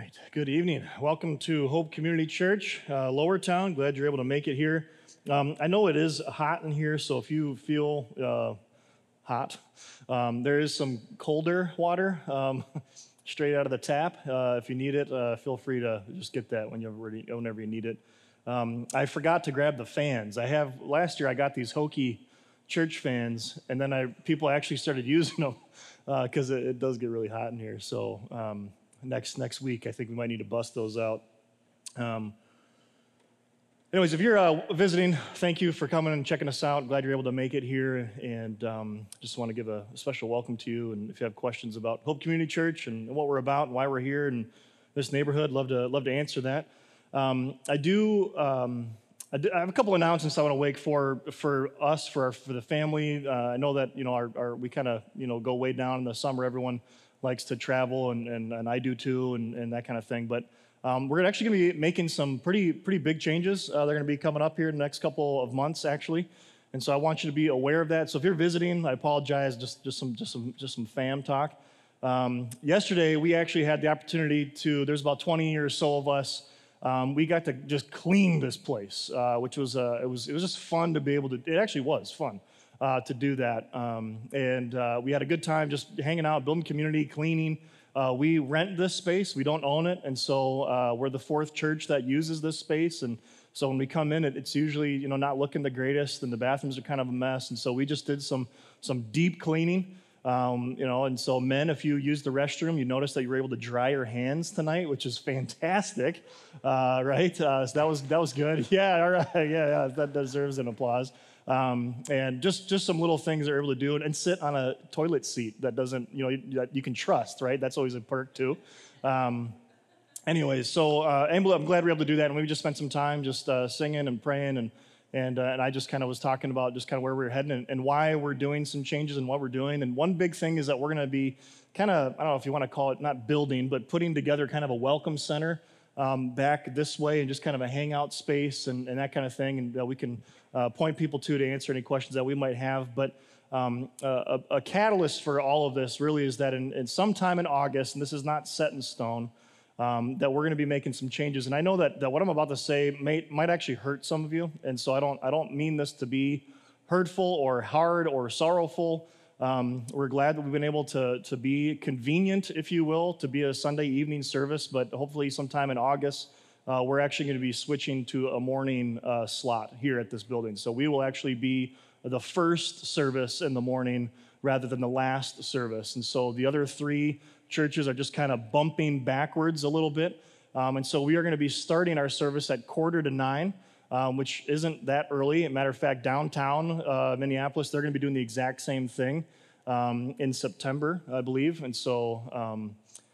right, good evening. Welcome to Hope Community Church, Lower Town. Glad you're able to make it here. I know it is hot in here, so if you feel hot, there is some colder water straight out of the tap. If you need it, feel free to just get that whenever you need it. I forgot to grab the fans. Last year I got these hokey church fans, and then people actually started using them because it does get really hot in here. So next week, I think we might need to bust those out. Anyways, if you're visiting, thank you for coming and checking us out. Glad you're able to make it here, and just want to give a special welcome to you. And if you have questions about Hope Community Church and what we're about and why we're here in this neighborhood, love to answer that. I have a couple announcements I want to make for us, for the family. I know that we kind of go way down in the summer. Everyone likes to travel, and I do too, and that kind of thing. But we're actually going to be making some pretty big changes. They're going to be coming up here in the next couple of months, actually. And so I want you to be aware of that. So if you're visiting, I apologize. Just some fam talk. Yesterday we actually had the opportunity to. There's about 20 or so of us. We got to just clean this place, which was it was just fun to be able to. It actually was fun to do that, and we had a good time just hanging out, building community, cleaning. We rent this space; we don't own it, and so we're the fourth church that uses this space. And so when we come in, it's usually not looking the greatest, and the bathrooms are kind of a mess. And so we just did some deep cleaning. And so men, if you use the restroom, you notice that you were able to dry your hands tonight, which is fantastic, right? So that was good. Yeah, all right, yeah, that deserves an applause. And just some little things they're able to do, and sit on a toilet seat that doesn't, that you can trust, right? That's always a perk too. Anyways, so I'm glad we're able to do that, and we just spent some time just singing and praying, and I just kind of was talking about just kind of where we're heading and why we're doing some changes and what we're doing. And one big thing is that we're going to be kind of, I don't know if you want to call it, not building, but putting together kind of a welcome center back this way, and just kind of a hangout space and that kind of thing, and that we can point people to answer any questions that we might have. But a catalyst for all of this really is that in sometime in August, and this is not set in stone, that we're going to be making some changes. And I know that what I'm about to say might actually hurt some of you, and so I don't mean this to be hurtful or hard or sorrowful. We're glad that we've been able to be convenient, if you will, to be a Sunday evening service, but hopefully sometime in August, we're actually going to be switching to a morning slot here at this building. So we will actually be the first service in the morning rather than the last service. And so the other three churches are just kind of bumping backwards a little bit. And so we are going to be starting our service at 8:45, which isn't that early. As a matter of fact, downtown Minneapolis, they're going to be doing the exact same thing in September, I believe. And so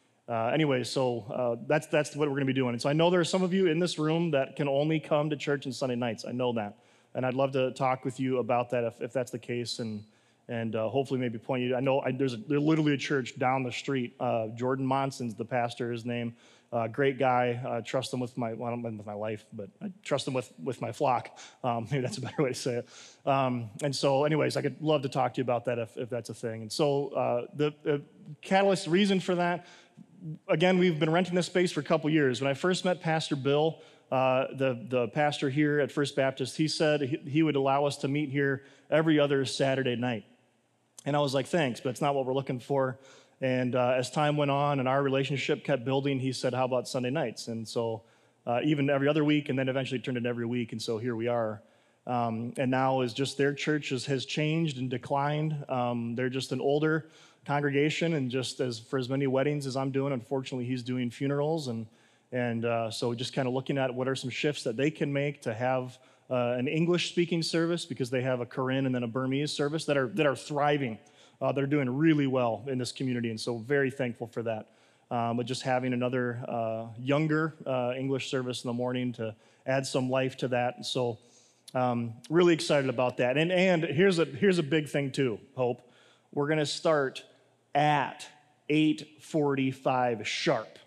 that's what we're going to be doing. And so I know there are some of you in this room that can only come to church on Sunday nights. I know that. And I'd love to talk with you about that if that's the case, and hopefully maybe point you. I know there's literally a church down the street. Jordan Monson's the pastor, his name. Great guy. Trust him with with my life, but I trust him with my flock. Maybe that's a better way to say it. And so anyways, I could love to talk to you about that if that's a thing. And so the catalyst reason for that, again, we've been renting this space for a couple years. When I first met Pastor Bill, the pastor here at First Baptist, he said he would allow us to meet here every other Saturday night. And I was like, thanks, but it's not what we're looking for. And as time went on and our relationship kept building, he said, how about Sunday nights? And so even every other week, and then eventually turned into every week. And so here we are. And now is just their church has changed and declined. They're just an older congregation, and just for as many weddings as I'm doing, unfortunately, he's doing funerals. And so just kind of looking at what are some shifts that they can make to have an English-speaking service, because they have a Korean and then a Burmese service that are thriving. They're doing really well in this community, and so very thankful for that. But just having another younger English service in the morning to add some life to that. So really excited about that. And here's a big thing too, Hope. We're going to start at 8:45 sharp.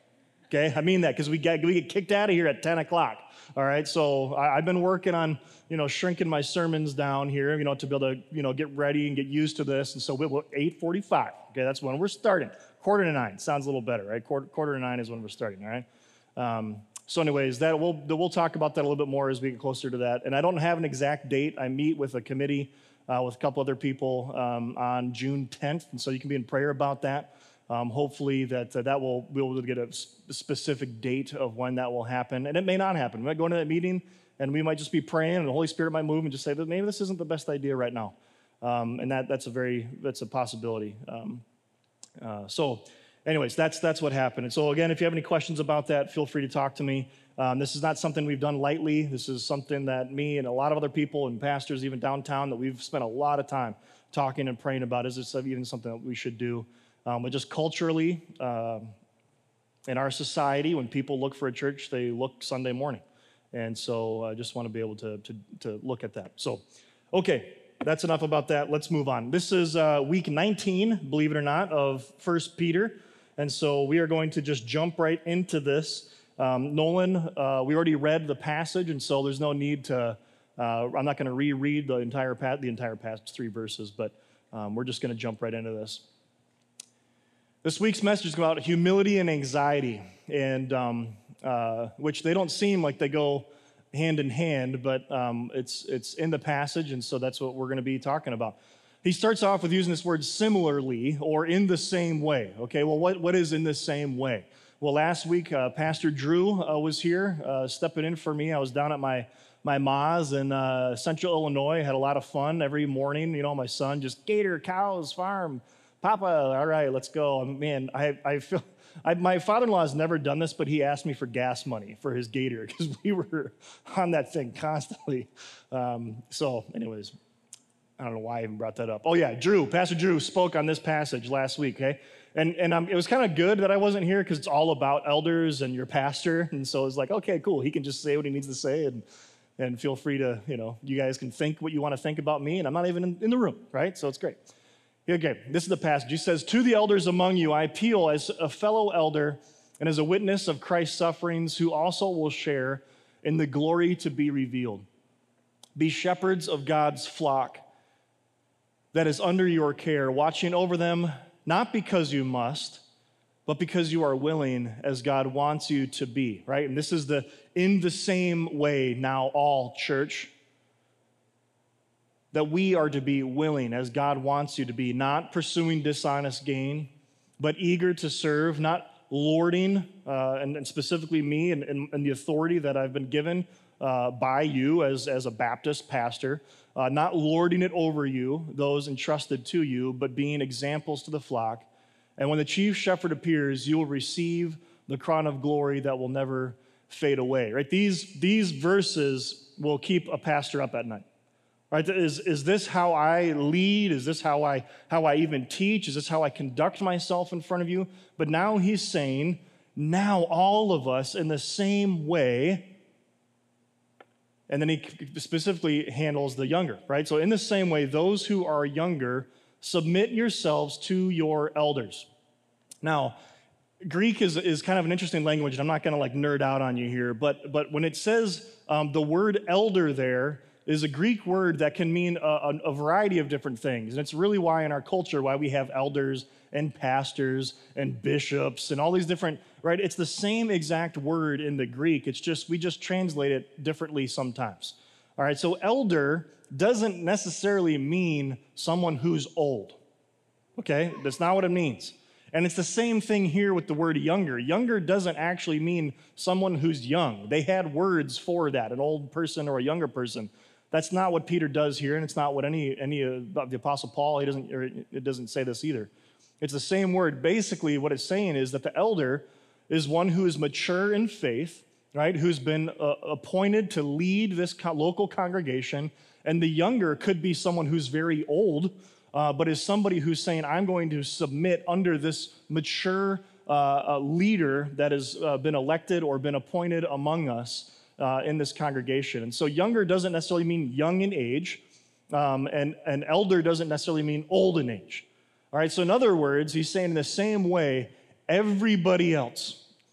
Okay, I mean that because we get kicked out of here at 10 o'clock. All right, so I've been working on, shrinking my sermons down here, to be able to, get ready and get used to this. And so we're 8:45. Okay, that's when we're starting. 8:45 sounds a little better, right? Quarter to 9 is when we're starting. All right. So, anyways, we'll talk about that a little bit more as we get closer to that. And I don't have an exact date. I meet with a committee with a couple other people on June 10th, and so you can be in prayer about that. Hopefully we'll be able to get a specific date of when that will happen. And it may not happen. We might go into that meeting and we might just be praying and the Holy Spirit might move and just say that maybe this isn't the best idea right now. And that's a possibility. So anyways, that's what happened. And so again, if you have any questions about that, feel free to talk to me. This is not something we've done lightly. This is something that me and a lot of other people and pastors, even downtown, that we've spent a lot of time talking and praying about. Is this even something that we should do? But just culturally, in our society, when people look for a church, they look Sunday morning. And so I just want to be able to look at that. So, okay, that's enough about that. Let's move on. This is week 19, believe it or not, of 1 Peter. And so we are going to just jump right into this. Nolan, we already read the passage, and so there's no need to, I'm not going to reread the entire passage, 3 verses, but we're just going to jump right into this. This week's message is about humility and anxiety, and which they don't seem like they go hand in hand, but it's in the passage, and so that's what we're going to be talking about. He starts off with using this word similarly, or in the same way. Okay, well, what is in the same way? Well, last week, Pastor Drew was here stepping in for me. I was down at my ma's in Central Illinois. Had a lot of fun every morning. My son just gator, cows, farm. Papa, all right, let's go. Man, I feel, my father-in-law has never done this, but he asked me for gas money for his gator because we were on that thing constantly. So anyways, I don't know why I even brought that up. Oh yeah, Pastor Drew spoke on this passage last week, okay? And it was kind of good that I wasn't here because it's all about elders and your pastor. And so it's like, okay, cool. He can just say what he needs to say and feel free to, you guys can think what you want to think about me, and I'm not even in the room, right? So it's great. Okay, this is the passage. He says, "To the elders among you I appeal as a fellow elder and as a witness of Christ's sufferings, who also will share in the glory to be revealed. Be shepherds of God's flock that is under your care, watching over them, not because you must, but because you are willing, as God wants you to be," right? And this is the in the same way now all church, that we are to be willing as God wants you to be, not pursuing dishonest gain, but eager to serve, not lording, and specifically me and the authority that I've been given by you as a Baptist pastor, not lording it over you, those entrusted to you, but being examples to the flock. And when the chief shepherd appears, you will receive the crown of glory that will never fade away, right? These verses will keep a pastor up at night. Right? Is this how I lead? Is this how I even teach? Is this how I conduct myself in front of you? But now he's saying, now all of us in the same way, and then he specifically handles the younger, right? So in the same way, those who are younger, submit yourselves to your elders. Now, Greek is kind of an interesting language, and I'm not going to nerd out on you here, but when it says the word elder there, is a Greek word that can mean a variety of different things. And it's really why in our culture, why we have elders and pastors and bishops and all these different, right? It's the same exact word in the Greek. It's just, we just translate it differently sometimes. All right, so elder doesn't necessarily mean someone who's old, okay? That's not what it means. And it's the same thing here with the word younger. Younger doesn't actually mean someone who's young. They had words for that, an old person or a younger person. That's not what Peter does here, and it's not what any of the Apostle Paul, it doesn't say this either. It's the same word. Basically, what it's saying is that the elder is one who is mature in faith, right, who's been appointed to lead this local congregation, and the younger could be someone who's very old, but is somebody who's saying, I'm going to submit under this mature leader that has been elected or been appointed among us in this congregation. And so younger doesn't necessarily mean young in age, and elder doesn't necessarily mean old in age. All right, so in other words, he's saying in the same way, everybody else,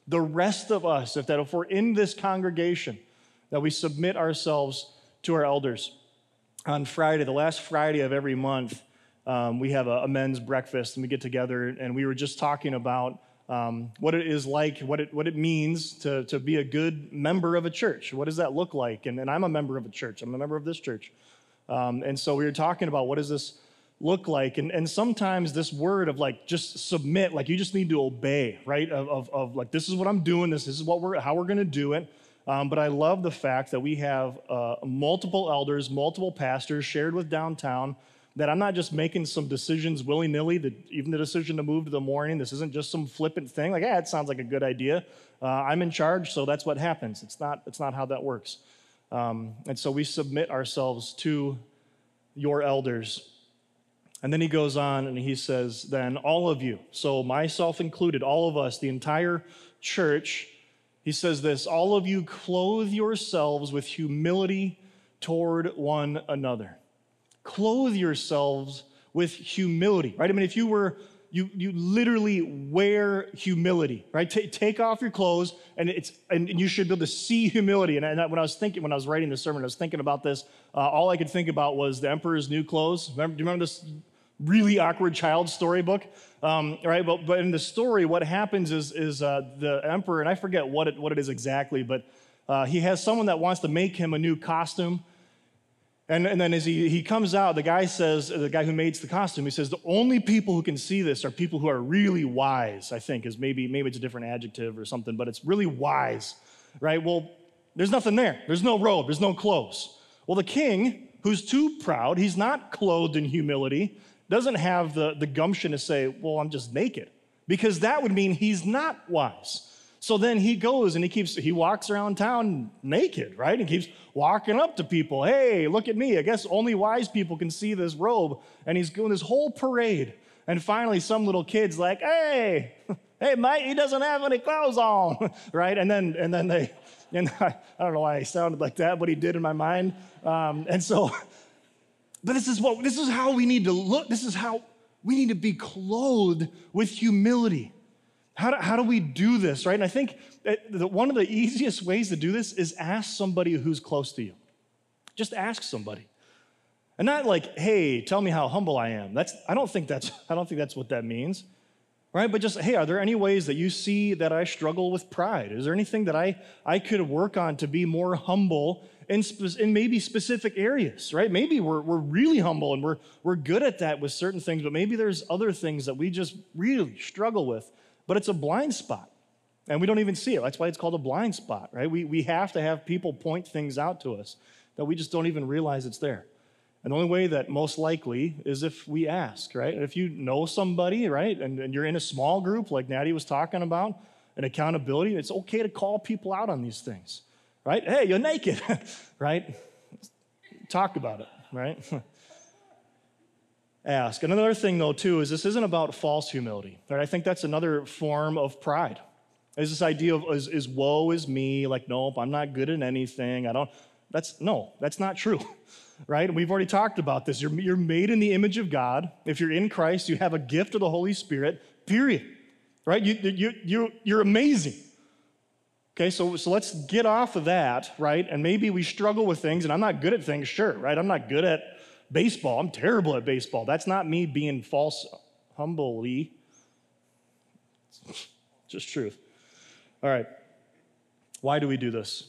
The rest of us, if we're in this congregation, that we submit ourselves to our elders. On Friday, the last Friday of every month, we have a men's breakfast, and we get together, and we were just talking about what it is like, what it means to be a good member of a church. What does that look like? And I'm a member of a church. I'm a member of this church. And so we were talking about what does this look like? And sometimes this word of like just submit, like you just need to obey, right? Of like, this is what I'm doing, this is how we're going to do it. But I love the fact that we have multiple elders, multiple pastors shared with downtown, that I'm not just making some decisions willy-nilly, even the decision to move to the morning. This isn't just some flippant thing, like, it sounds like a good idea. I'm in charge, so that's what happens. It's not how that works. And so we submit ourselves to your elders. And then he goes on and he says, then all of you, so myself included, all of us, the entire church, he says this, all of you clothe yourselves with humility toward one another. Clothe yourselves with humility, right? I mean, if you were, you literally wear humility, right? Take off your clothes, and you should be able to see humility. And when I was writing this sermon, I was thinking about this. All I could think about was the Emperor's New Clothes. Do you remember this really awkward child storybook? Right? But in the story, what happens is the Emperor, and I forget what it is exactly, but he has someone that wants to make him a new costume. And then as he comes out, the guy who makes the costume, he says, the only people who can see this are people who are really wise, I think, is maybe it's a different adjective or something, but it's really wise, right? Well, there's nothing there. There's no robe. There's no clothes. Well, the king, who's too proud, he's not clothed in humility, doesn't have the gumption to say, well, I'm just naked, because that would mean he's not wise. So then he goes and he walks around town naked, right? And keeps walking up to people. Hey, look at me. I guess only wise people can see this robe. And he's doing this whole parade. And finally, some little kid's like, hey, mate, he doesn't have any clothes on, right? And then I don't know why he sounded like that, but he did in my mind. But this is how we need to look. This is how we need to be clothed with humility. How do we do this, right? And I think that one of the easiest ways to do this is ask somebody who's close to you. Just ask somebody. And not like, hey, tell me how humble I am. I don't think that's what that means, right? But just, hey, are there any ways that you see that I struggle with pride? Is there anything that I could work on to be more humble in maybe specific areas, right? Maybe we're really humble and we're good at that with certain things, but maybe there's other things that we just really struggle with. But it's a blind spot, and we don't even see it. That's why it's called a blind spot, right? We have to have people point things out to us that we just don't even realize it's there. And the only way that most likely is if we ask, right? And if you know somebody, right, and you're in a small group like Natty was talking about, and accountability, it's okay to call people out on these things, right? Hey, you're naked, right? Talk about it, right? Ask. Another thing, though, too, is this isn't about false humility. Right? I think that's another form of pride. There's this idea of is woe is me, like, nope, I'm not good at anything. That's not true, right? And we've already talked about this. You're made in the image of God. If you're in Christ, you have a gift of the Holy Spirit, period, right? You're amazing. Okay, so let's get off of that, right? And maybe we struggle with things, and I'm not good at things, sure, right? I'm not good at baseball. I'm terrible at baseball. That's not me being false humbly. Just truth. All right. Why do we do this?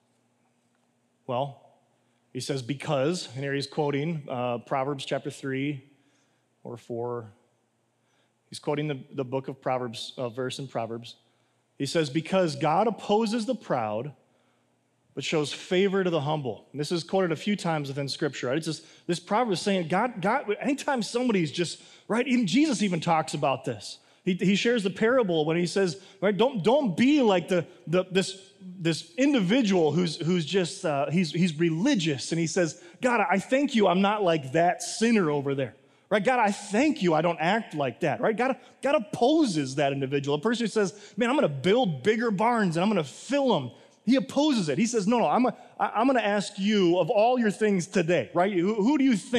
Well, he says because, and here he's quoting Proverbs chapter 3 or 4. He's quoting the book of Proverbs, verse in Proverbs. He says, because God opposes the proud, but shows favor to the humble. And this is quoted a few times within Scripture, right? It's just, this proverb is saying, God, anytime somebody's just, right, even Jesus even talks about this. He shares the parable when he says, right, don't be like this individual who's just, he's religious. And he says, God, I thank you I'm not like that sinner over there. Right? God, I thank you I don't act like that. Right? God opposes that individual. A person who says, man, I'm going to build bigger barns and I'm going to fill them. He opposes it. He says, no, I'm going to ask you of all your things today, right? Who do you think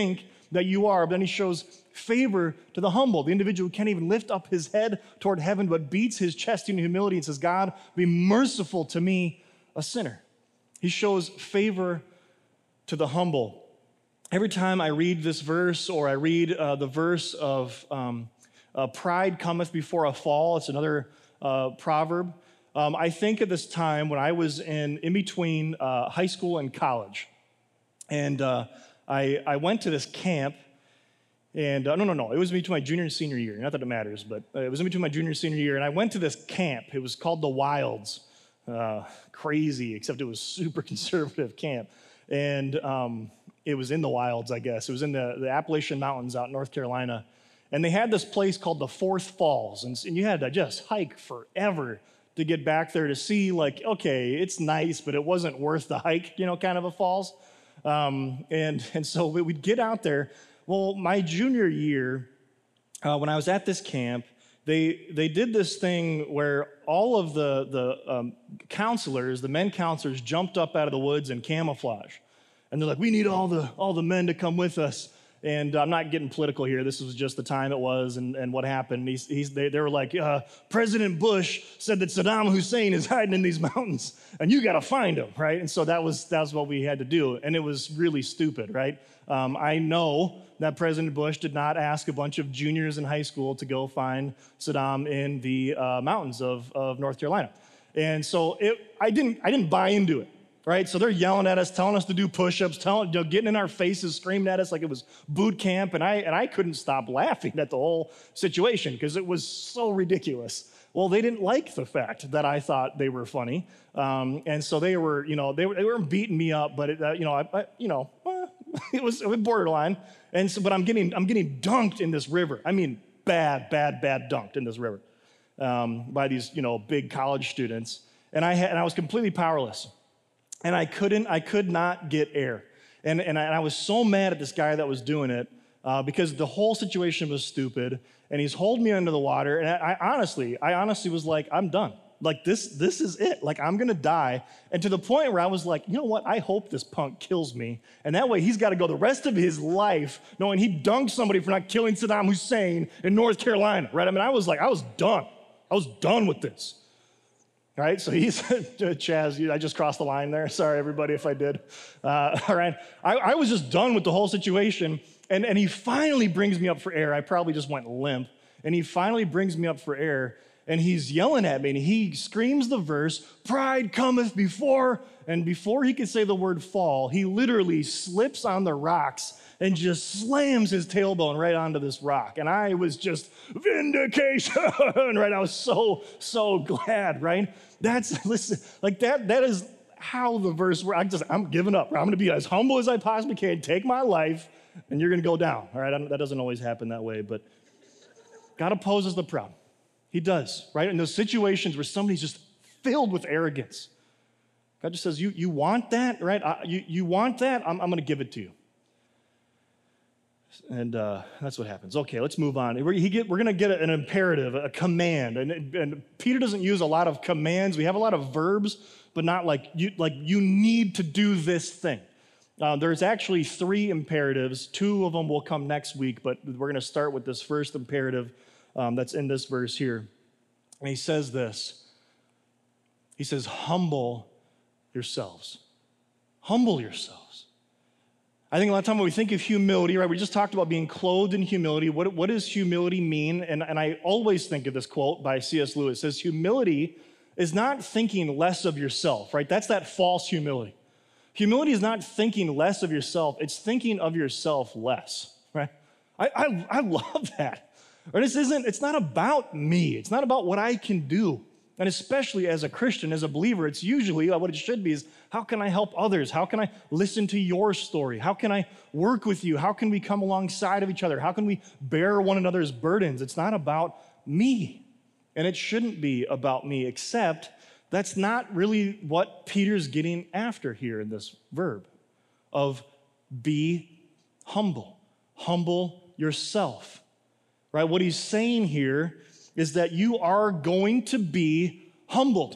that you are. But then he shows favor to the humble, the individual who can't even lift up his head toward heaven, but beats his chest in humility and says, God, be merciful to me, a sinner. He shows favor to the humble. Every time I read this verse, or I read the verse of pride cometh before a fall, it's another proverb, I think of this time when I was in between high school and college. And I went to this camp, and no, it was between my junior and senior year. Not that it matters, but it was in between my junior and senior year, and I went to this camp. It was called the Wilds. Crazy, except it was super conservative camp. And it was in the wilds, I guess. It was in the Appalachian Mountains out in North Carolina. And they had this place called the Fourth Falls. And you had to just hike forever to get back there to see, like, okay, it's nice, but it wasn't worth the hike, kind of a falls. And so we'd get out there. Well, my junior year, when I was at this camp, they did this thing where all of the counselors, the men counselors, jumped up out of the woods in camouflage. And they're like, we need all the men to come with us. And I'm not getting political here. This was just the time it was and what happened. They were like, President Bush said that Saddam Hussein is hiding in these mountains, and you got to find him, right? And so that was what we had to do. And it was really stupid, right? I know that President Bush did not ask a bunch of juniors in high school to go find Saddam in the mountains of North Carolina. And so I didn't buy into it. Right? So they're yelling at us, telling us to do push-ups, getting in our faces, screaming at us like it was boot camp, and I couldn't stop laughing at the whole situation because it was so ridiculous. Well, they didn't like the fact that I thought they were funny, and so they were beating me up, but it was borderline. And so, but I'm getting dunked in this river. I mean, bad dunked in this river by these big college students, and I was completely powerless. And I could not get air. And I was so mad at this guy that was doing it because the whole situation was stupid. And he's holding me under the water. And I honestly was like, I'm done. Like, this is it. Like, I'm going to die. And to the point where I was like, you know what? I hope this punk kills me. And that way he's got to go the rest of his life knowing he dunked somebody for not killing Saddam Hussein in North Carolina, right? I mean, I was done. I was done with this. All right, so he's, Chaz, I just crossed the line there. Sorry, everybody, if I did. All right, I was just done with the whole situation, and he finally brings me up for air. I probably just went limp, and he finally brings me up for air, and he's yelling at me, and he screams the verse, pride cometh before, and before he could say the word fall, he literally slips on the rocks and just slams his tailbone right onto this rock. And I was just, vindication, right? I was so glad, right? That is how the verse works. I'm giving up. I'm gonna be as humble as I possibly can, take my life, and you're gonna go down, all right? That doesn't always happen that way, but God opposes the proud. He does, right? In those situations where somebody's just filled with arrogance, God just says, you want that, right? You want that? I'm gonna give it to you. And that's what happens. Okay, let's move on. We're going to get an imperative, a command. And Peter doesn't use a lot of commands. We have a lot of verbs, but not like you need to do this thing. There's actually 3 imperatives. 2 of them will come next week, but we're going to start with this first imperative that's in this verse here. And he says this. He says, humble yourselves. Humble yourselves. I think a lot of time when we think of humility, right, we just talked about being clothed in humility. What does humility mean? And I always think of this quote by C.S. Lewis. It says, humility is not thinking less of yourself, right? That's that false humility. Humility is not thinking less of yourself. It's thinking of yourself less, right? I love that. Right? It's not about me. It's not about what I can do. And especially as a Christian, as a believer, it's usually what it should be is, how can I help others? How can I listen to your story? How can I work with you? How can we come alongside of each other? How can we bear one another's burdens? It's not about me, and it shouldn't be about me, except that's not really what Peter's getting after here in this verb of be humble. Humble yourself, right? What he's saying here is that you are going to be humbled.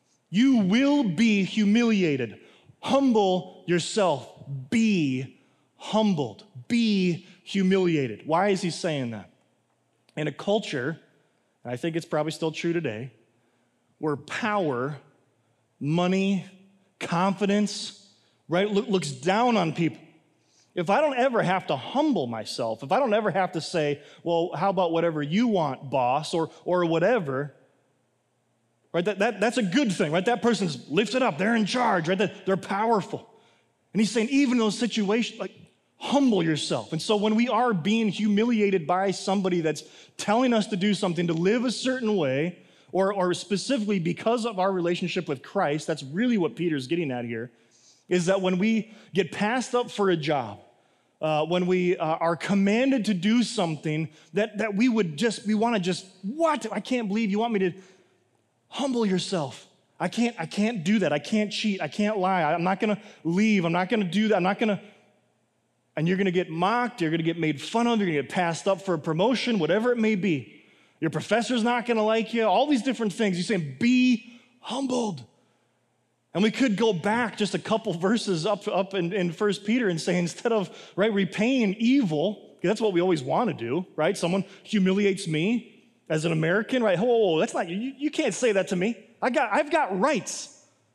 You will be humiliated. Humble yourself. Be humbled, be humiliated. Why is he saying that? In a culture, and I think it's probably still true today, where power, money, confidence, right, looks down on people. If I don't ever have to humble myself, if I don't ever have to say, well, how about whatever you want, boss, or whatever, right, that's a good thing, right? That person's lifted up, they're in charge, right? They're powerful. And he's saying, even in those situations, like, humble yourself. And so when we are being humiliated by somebody that's telling us to do something, to live a certain way, or specifically because of our relationship with Christ, that's really what Peter's getting at here, is that when we get passed up for a job, when we are commanded to do something that we want to just, what? I can't believe you want me to humble yourself. I can't do that. I can't cheat. I can't lie. I'm not going to leave. I'm not going to do that. I'm not going to. And you're going to get mocked. You're going to get made fun of. You're going to get passed up for a promotion, whatever it may be. Your professor's not going to like you. All these different things. He's saying, be humbled. And we could go back just a couple verses up in 1 Peter and say, instead of, right, repaying evil, because that's what we always want to do, right? Someone humiliates me as an American, right? Whoa, that's not, you can't say that to me. I've got rights.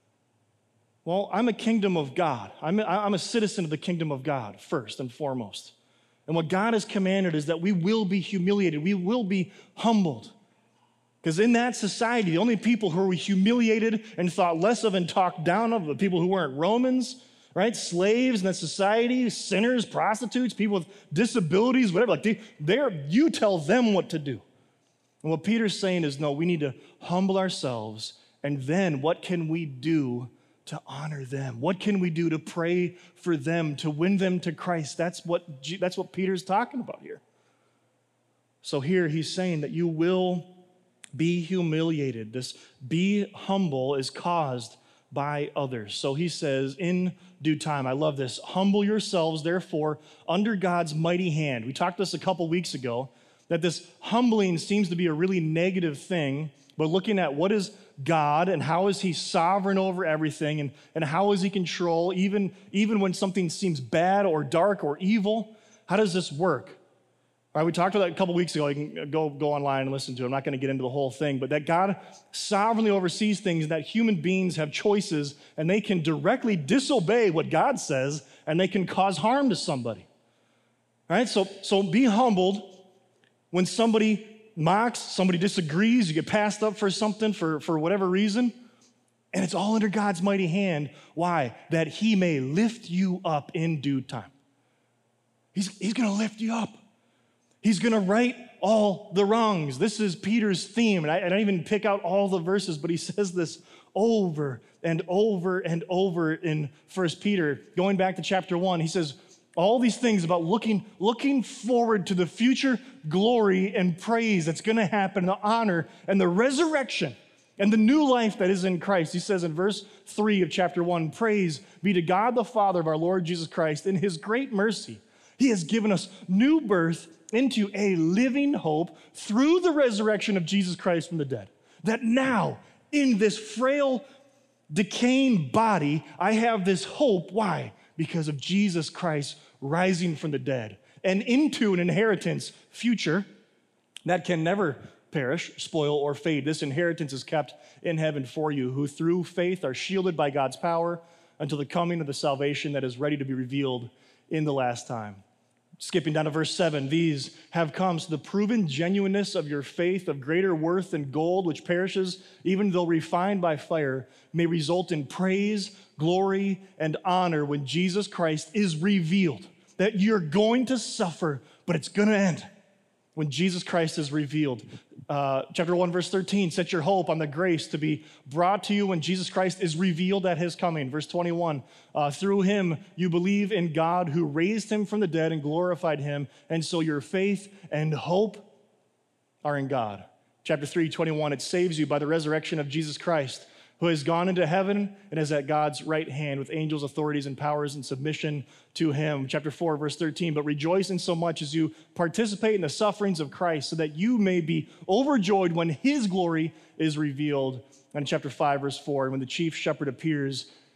Well, I'm a kingdom of God. I'm a citizen of the kingdom of God, first and foremost. And what God has commanded is that we will be humiliated. We will be humbled. Because in that society, the only people who were humiliated and thought less of and talked down of, the people who weren't Romans, right? Slaves in that society, sinners, prostitutes, people with disabilities, whatever. Like you tell them what to do. And what Peter's saying is, no, we need to humble ourselves. And then what can we do to honor them? What can we do to pray for them, to win them to Christ? That's what Peter's talking about here. So here he's saying that you will be humiliated. This be humble is caused by others. So he says, in due time, I love this, humble yourselves, therefore, under God's mighty hand. We talked this a couple weeks ago, that this humbling seems to be a really negative thing, but looking at what is God and how is he sovereign over everything and how is he control even when something seems bad or dark or evil, how does this work? All right, we talked about that a couple weeks ago. You can go online and listen to it. I'm not going to get into the whole thing, but that God sovereignly oversees things, that human beings have choices, and they can directly disobey what God says, and they can cause harm to somebody. All right, so be humbled when somebody mocks, somebody disagrees, you get passed up for something for whatever reason, and it's all under God's mighty hand. Why? That he may lift you up in due time. He's going to lift you up. He's going to right all the wrongs. This is Peter's theme, and I don't even pick out all the verses, but he says this over and over and over in 1 Peter. Going back to chapter 1, he says all these things about looking forward to the future glory and praise that's going to happen, the honor and the resurrection and the new life that is in Christ. He says in verse 3 of chapter 1, praise be to God the Father of our Lord Jesus Christ. In his great mercy, he has given us new birth into a living hope through the resurrection of Jesus Christ from the dead. That now, in this frail, decaying body, I have this hope. Why? Because of Jesus Christ rising from the dead and into an inheritance future that can never perish, spoil, or fade. This inheritance is kept in heaven for you, who through faith are shielded by God's power until the coming of the salvation that is ready to be revealed in the last time. Skipping down to verse 7, these have come so the proven genuineness of your faith, of greater worth than gold, which perishes, even though refined by fire, may result in praise, glory, and honor when Jesus Christ is revealed. That you're going to suffer, but it's going to end when Jesus Christ is revealed. Chapter 1, verse 13, set your hope on the grace to be brought to you when Jesus Christ is revealed at his coming. Verse 21, through him you believe in God who raised him from the dead and glorified him, and so your faith and hope are in God. Chapter 3, 21, it saves you by the resurrection of Jesus Christ, who has gone into heaven and is at God's right hand with angels, authorities, and powers in submission to him. Chapter 4, verse 13, but rejoice in so much as you participate in the sufferings of Christ, so that you may be overjoyed when his glory is revealed. And chapter 5, verse 4, when the chief shepherd appears,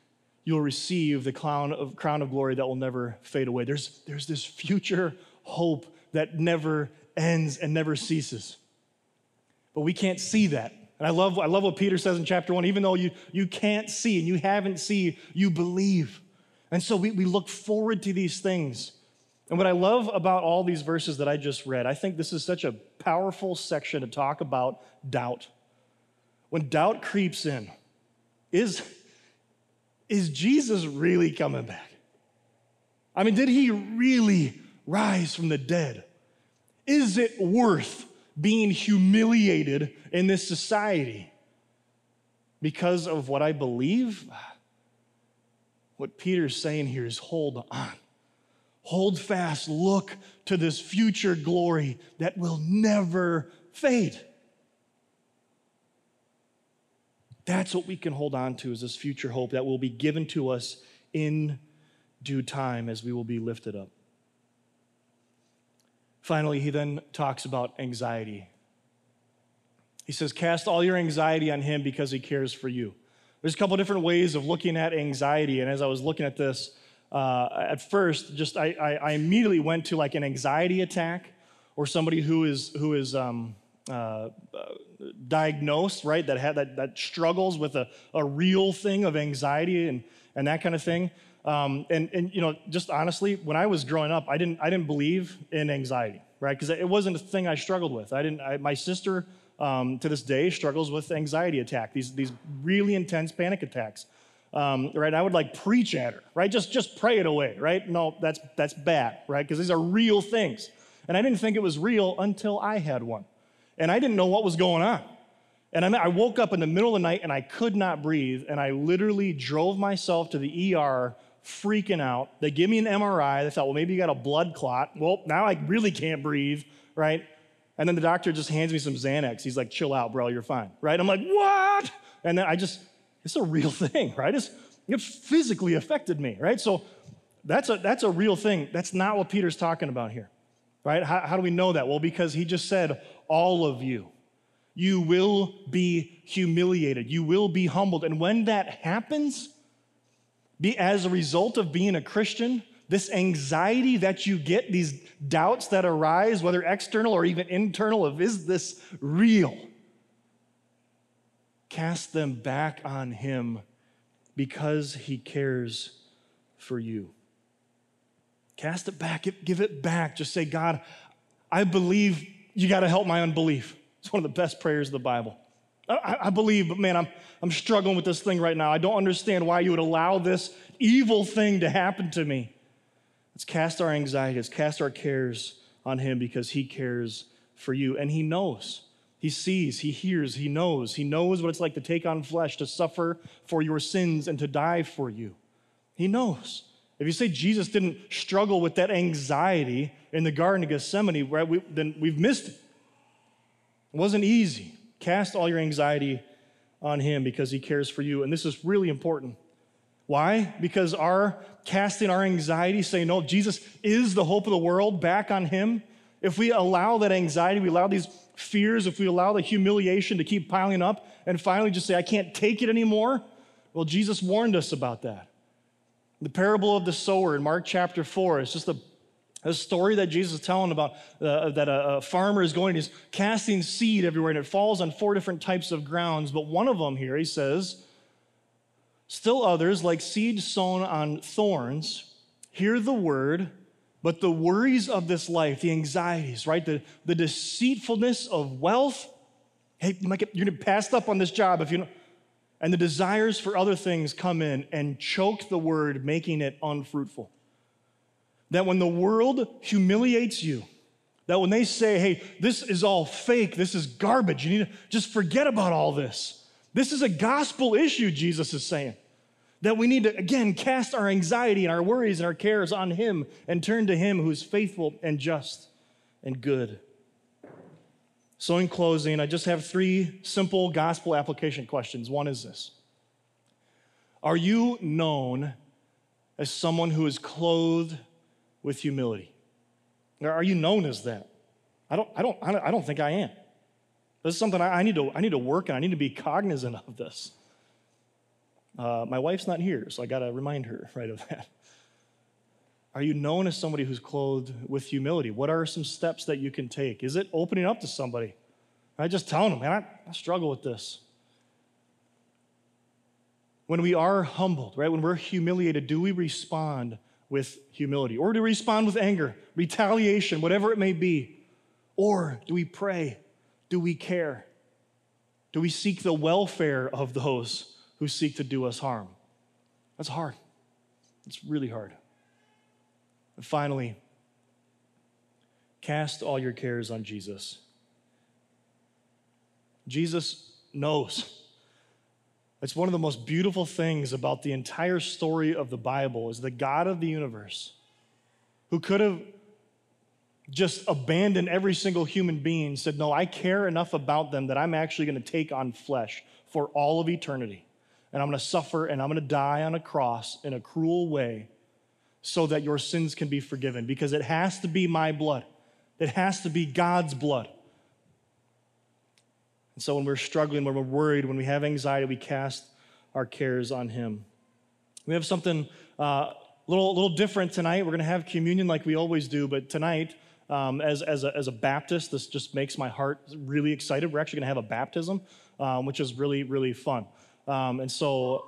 you'll receive the crown of glory that will never fade away. There's this future hope that never ends and never ceases. But we can't see that. And I love what Peter says in chapter 1. Even though you can't see and you haven't seen, you believe. And so we look forward to these things. And what I love about all these verses that I just read, I think this is such a powerful section to talk about doubt. When doubt creeps in, is Jesus really coming back? I mean, did he really rise from the dead? Is it worth being humiliated in this society because of what I believe? What Peter's saying here is hold on. Hold fast. Look to this future glory that will never fade. That's what we can hold on to, is this future hope that will be given to us in due time as we will be lifted up. Finally, he then talks about anxiety. He says, cast all your anxiety on him because he cares for you. There's a couple different ways of looking at anxiety, and as I was looking at this, at first, I immediately went to like an anxiety attack, or somebody who is diagnosed, right, that struggles with a real thing of anxiety and that kind of thing. And you know, just honestly, when I was growing up, I didn't believe in anxiety, right? Because it wasn't a thing I struggled with. My sister to this day struggles with anxiety attack, these really intense panic attacks. Right? I would like preach at her, right? Just pray it away, right? No, that's bad, right? Because these are real things. And I didn't think it was real until I had one. And I didn't know what was going on. And I woke up in the middle of the night and I could not breathe. And I literally drove myself to the ER freaking out. They give me an MRI. They thought, well, maybe you got a blood clot. Well, now I really can't breathe, right? And then the doctor just hands me some Xanax. He's like, chill out, bro, you're fine, right? I'm like, what? And then it's a real thing, right? It physically affected me, right? So that's a real thing. That's not what Peter's talking about here, right? How do we know that? Well, because he just said, all of you will be humiliated. You will be humbled. And when that happens, as a result of being a Christian, this anxiety that you get, these doubts that arise, whether external or even internal, of is this real? Cast them back on him because he cares for you. Cast it back, give it back. Just say, God, I believe you got to help my unbelief. It's one of the best prayers of the Bible. I believe, but man, I'm struggling with this thing right now. I don't understand why you would allow this evil thing to happen to me. Let's cast our anxiety, let's cast our cares on him because he cares for you. And he knows, he sees, he hears, he knows. He knows what it's like to take on flesh, to suffer for your sins and to die for you. He knows. If you say Jesus didn't struggle with that anxiety in the Garden of Gethsemane, right, then we've missed it. It wasn't easy. Cast all your anxiety on him because he cares for you. And this is really important. Why? Because casting our anxiety, saying, no, Jesus is the hope of the world, back on him. If we allow that anxiety, we allow these fears, if we allow the humiliation to keep piling up and finally just say, I can't take it anymore, well, Jesus warned us about that. The parable of the sower in Mark chapter 4 is just a story that Jesus is telling about that a farmer is going, he's casting seed everywhere, and it falls on 4 different types of grounds. But one of them here, he says, still others, like seed sown on thorns, hear the word, but the worries of this life, the anxieties, right, the deceitfulness of wealth, hey, you're going to be passed up on this job if you don't, and the desires for other things come in and choke the word, making it unfruitful. That when the world humiliates you, that when they say, hey, this is all fake, this is garbage, you need to just forget about all this. This is a gospel issue, Jesus is saying. That we need to, again, cast our anxiety and our worries and our cares on him and turn to him who is faithful and just and good. So in closing, I just have 3 simple gospel application questions. One is this: are you known as someone who is clothed with humility? Or are you known as that? I don't think I am. This is something I need to work on. I need to be cognizant of this. My wife's not here, so I got to remind her, right, of that. Are you known as somebody who's clothed with humility? What are some steps that you can take? Is it opening up to somebody? Right? Just telling them, man, I struggle with this. When we are humbled, right, when we're humiliated, do we respond with humility? Or do we respond with anger, retaliation, whatever it may be? Or do we pray? Do we care? Do we seek the welfare of those who seek to do us harm? That's hard. It's really hard. And finally, cast all your cares on Jesus. Jesus knows. It's one of the most beautiful things about the entire story of the Bible is the God of the universe, who could have just abandoned every single human being, said, no, I care enough about them that I'm actually going to take on flesh for all of eternity. And I'm going to suffer and I'm going to die on a cross in a cruel way so that your sins can be forgiven, because it has to be my blood. It has to be God's blood. And so when we're struggling, when we're worried, when we have anxiety, we cast our cares on him. We have something a little different tonight. We're going to have communion like we always do, but tonight, as a Baptist, this just makes my heart really excited. We're actually going to have a baptism, which is really, really fun. So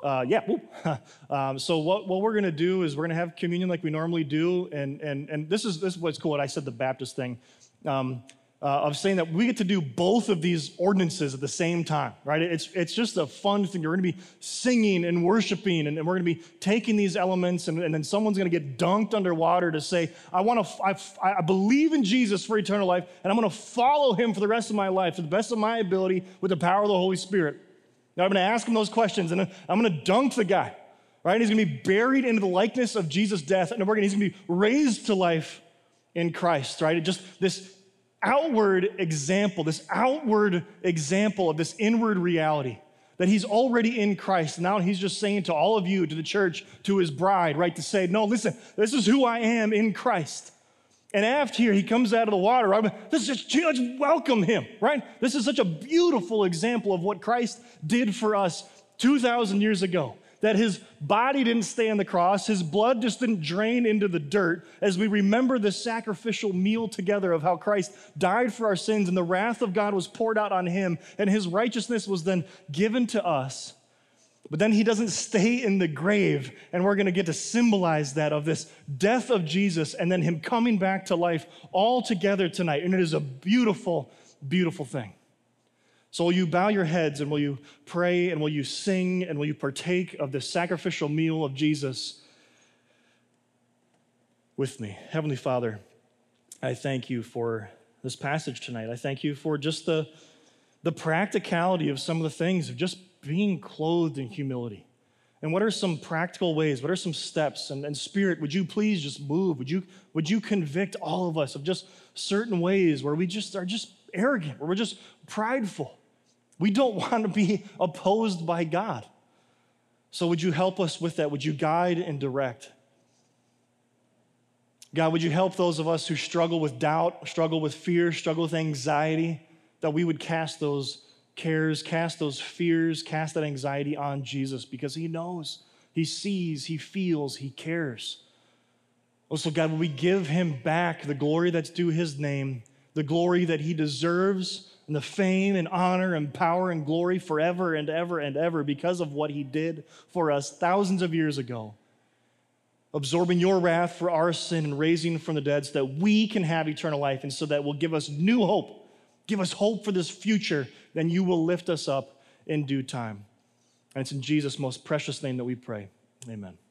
what we're going to do is we're going to have communion like we normally do, and this is what's cool. I said the Baptist thing. Of saying that we get to do both of these ordinances at the same time, right? It's just a fun thing. We're going to be singing and worshiping, and we're going to be taking these elements, and then someone's going to get dunked underwater to say, I believe in Jesus for eternal life, and I'm going to follow him for the rest of my life to the best of my ability with the power of the Holy Spirit. Now I'm going to ask him those questions, and I'm going to dunk the guy, right? And he's going to be buried into the likeness of Jesus' death, and he's going to be raised to life in Christ, right? Just this outward example of this inward reality, that he's already in Christ. Now he's just saying to all of you, to the church, to his bride, right, to say, no, listen, this is who I am in Christ. And after he comes out of the water, right, let's welcome him, right? This is such a beautiful example of what Christ did for us 2,000 years ago. That his body didn't stay on the cross, his blood just didn't drain into the dirt, as we remember the sacrificial meal together of how Christ died for our sins and the wrath of God was poured out on him and his righteousness was then given to us. But then he doesn't stay in the grave, and we're going to get to symbolize that of this death of Jesus and then him coming back to life all together tonight. And it is a beautiful, beautiful thing. So will you bow your heads, and will you pray, and will you sing, and will you partake of the sacrificial meal of Jesus with me? Heavenly Father, I thank you for this passage tonight. I thank you for just the practicality of some of the things of just being clothed in humility. And what are some practical ways? What are some steps? And Spirit, would you please just move? Would you convict all of us of just certain ways where we just are just arrogant, where we're just prideful? We don't want to be opposed by God. So would you help us with that? Would you guide and direct? God, would you help those of us who struggle with doubt, struggle with fear, struggle with anxiety, that we would cast those cares, cast those fears, cast that anxiety on Jesus, because he knows, he sees, he feels, he cares. Also, God, will we give him back the glory that's due his name, the glory that he deserves, and the fame and honor and power and glory forever and ever and ever because of what he did for us thousands of years ago, absorbing your wrath for our sin and raising from the dead so that we can have eternal life, and so that will give us new hope, give us hope for this future, then you will lift us up in due time. And it's in Jesus' most precious name that we pray. Amen.